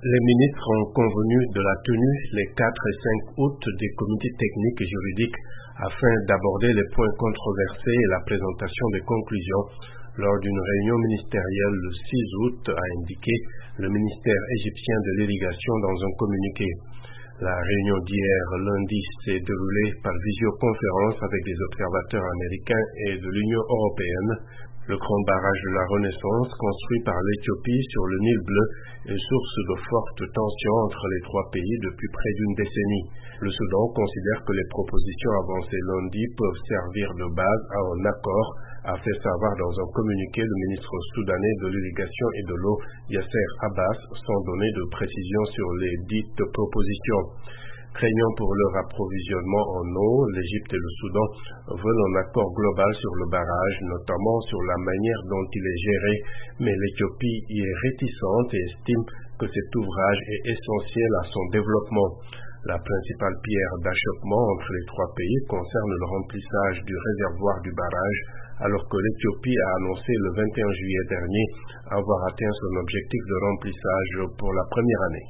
Les ministres ont convenu de la tenue les 4 et 5 août des comités techniques et juridiques afin d'aborder les points controversés et la présentation des conclusions. Lors d'une réunion ministérielle le 6 août, a indiqué le ministère égyptien de l'Irrigation dans un communiqué. La réunion d'hier lundi s'est déroulée par visioconférence avec des observateurs américains et de l'Union européenne. Le grand barrage de la Renaissance, construit par l'Éthiopie sur le Nil bleu, est source de fortes tensions entre les trois pays depuis près d'une décennie. Le Soudan considère que les propositions avancées lundi peuvent servir de base à un accord, a fait savoir dans un communiqué le ministre soudanais de l'Irrigation et de l'eau, Yasser Abbas, sans donner de précision sur les dites propositions. Craignant pour leur approvisionnement en eau, l'Égypte et le Soudan veulent un accord global sur le barrage, notamment sur la manière dont il est géré, mais l'Éthiopie y est réticente et estime que cet ouvrage est essentiel à son développement. La principale pierre d'achoppement entre les trois pays concerne le remplissage du réservoir du barrage, alors que l'Éthiopie a annoncé le 21 juillet dernier avoir atteint son objectif de remplissage pour la première année.